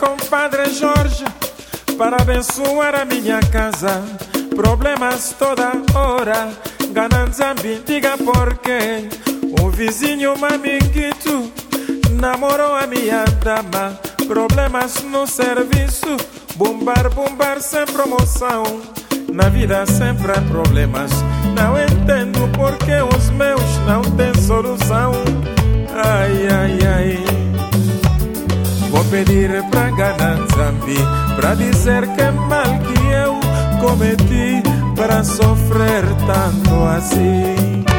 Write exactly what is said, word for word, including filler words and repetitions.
com o Padre Jorge para abençoar a minha casa. Problemas toda hora, gananzambi, diga porquê. Um vizinho maminguito namorou a minha dama. Problemas no serviço, bombar, bombar sem promoção. Na vida sempre há problemas, não entendo porque os meus não têm solução. Ai, ai, ai. Vou pedir pra Gananzambi pra dizer que é mal que eu cometi para sofrer tanto assim.